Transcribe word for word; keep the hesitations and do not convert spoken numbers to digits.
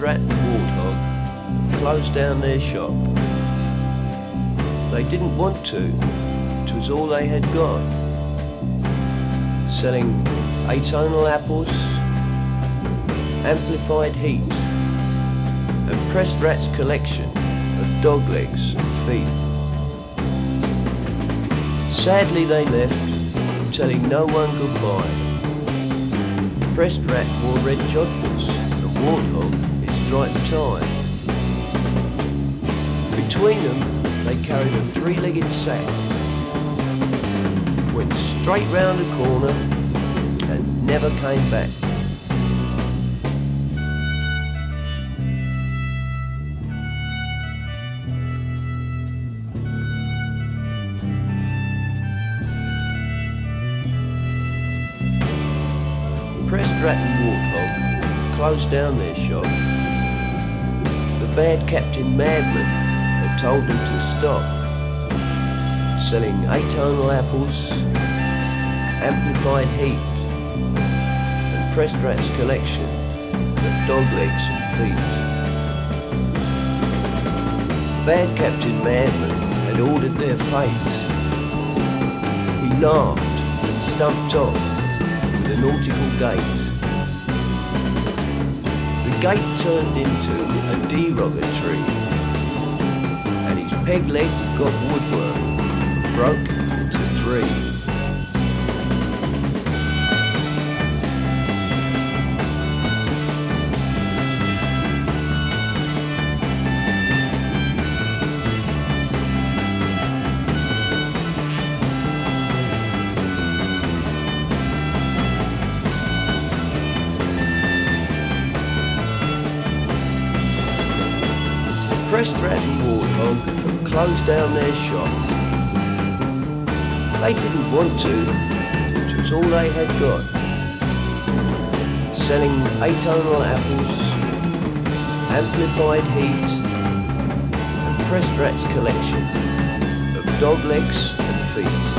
Rat and Warthog have closed down their shop. They didn't want to, it was all they had got. Selling atonal apples, amplified heat, and Pressed Rat's collection of dog legs and feet. Sadly they left, telling no one goodbye. Pressed Rat wore red jodhpurs, and Warthog his striped tie. Between them they carried a three-legged sack, went straight round a corner and never came back. Pressed Rat and Warthog have closed down their shop. The bad Captain Madman had told them to stop selling atonal apples, amplified heat, and Pressed Rat's collection of dog legs and feet. Bad Captain Madman had ordered their fate. He laughed and stumped off with a nautical gait. The gate turned into a derogatory, and his peg leg got woodworm, broke into three. Pressed Rat and Warthog have closed down their shop. They didn't want to, it was all they had got. Selling atonal apples, amplified heat, and Pressed Rat's collection of dog legs and feet.